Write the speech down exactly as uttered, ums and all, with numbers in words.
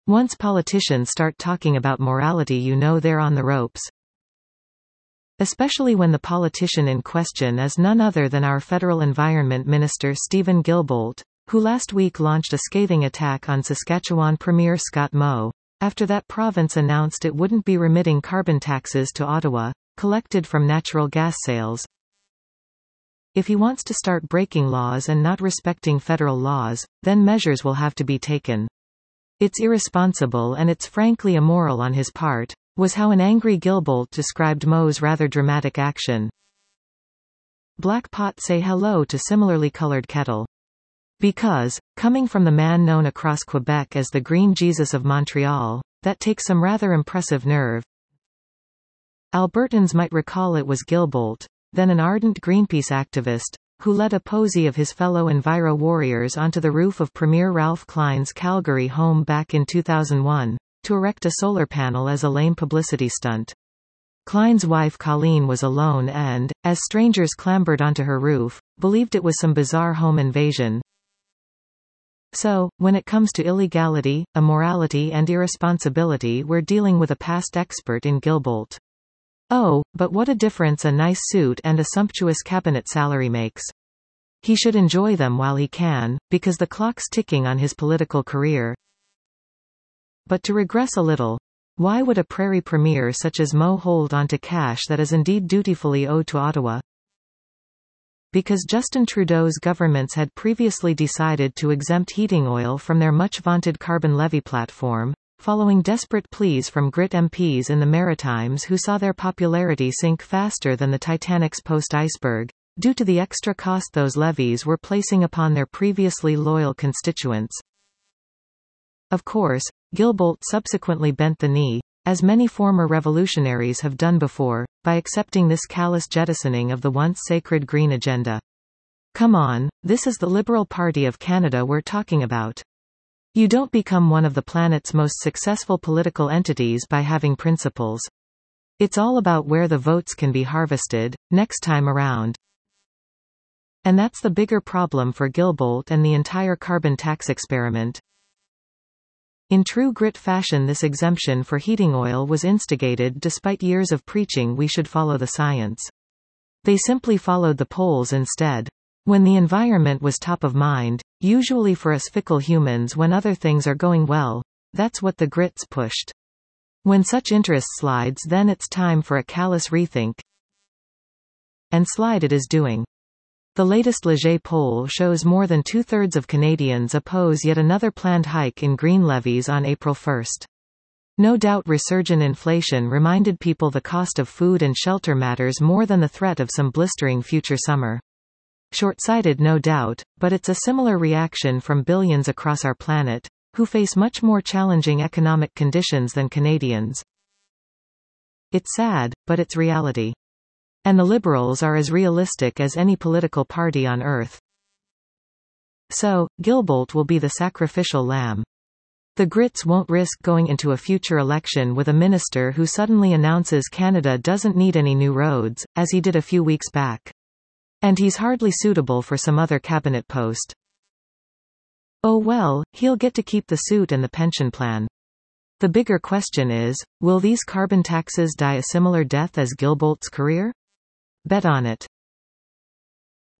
Once politicians start talking about morality, you know they're on the ropes. Especially when the politician in question is none other than our Federal Environment Minister Stephen Guilbeault, who last week launched a scathing attack on Saskatchewan Premier Scott Moe, after that province announced it wouldn't be remitting carbon taxes to Ottawa, collected from natural gas sales. If he wants to start breaking laws and not respecting federal laws, then measures will have to be taken. It's irresponsible and it's frankly immoral on his part, was how an angry Guilbeault described Moe's rather dramatic action. Black pot say hello to similarly colored kettle. Because, coming from the man known across Quebec as the Green Jesus of Montreal, that takes some rather impressive nerve. Albertans might recall it was Guilbeault, then an ardent Greenpeace activist, who led a posy of his fellow Enviro warriors onto the roof of Premier Ralph Klein's Calgary home back in two thousand one, to erect a solar panel as a lame publicity stunt. Klein's wife Colleen was alone and, as strangers clambered onto her roof, believed it was some bizarre home invasion. So, when it comes to illegality, immorality and irresponsibility, we're dealing with a past expert in Guilbeault. Oh, but what a difference a nice suit and a sumptuous cabinet salary makes. He should enjoy them while he can, because the clock's ticking on his political career. But to regress a little, why would a prairie premier such as Moe hold on to cash that is indeed dutifully owed to Ottawa? Because Justin Trudeau's governments had previously decided to exempt heating oil from their much-vaunted carbon levy platform, following desperate pleas from Grit M Ps in the Maritimes who saw their popularity sink faster than the Titanic's post-iceberg, due to the extra cost those levies were placing upon their previously loyal constituents. Of course, Guilbeault subsequently bent the knee, as many former revolutionaries have done before, by accepting this callous jettisoning of the once sacred green agenda. Come on, this is the Liberal Party of Canada we're talking about. You don't become one of the planet's most successful political entities by having principles. It's all about where the votes can be harvested, next time around. And that's the bigger problem for Guilbeault and the entire carbon tax experiment. In true Grit fashion, this exemption for heating oil was instigated despite years of preaching we should follow the science. They simply followed the polls instead. When the environment was top of mind, usually for us fickle humans when other things are going well, that's what the Grits pushed. When such interest slides, then it's time for a callous rethink. And slide it is doing. The latest Leger poll shows more than two-thirds of Canadians oppose yet another planned hike in green levies on April first. No doubt resurgent inflation reminded people the cost of food and shelter matters more than the threat of some blistering future summer. Short-sighted, no doubt, but it's a similar reaction from billions across our planet, who face much more challenging economic conditions than Canadians. It's sad, but it's reality. And the Liberals are as realistic as any political party on earth. So, Guilbeault will be the sacrificial lamb. The Grits won't risk going into a future election with a minister who suddenly announces Canada doesn't need any new roads, as he did a few weeks back. And he's hardly suitable for some other cabinet post. Oh well, he'll get to keep the suit and the pension plan. The bigger question is, will these carbon taxes die a similar death as Guilbeault's career? Bet on it.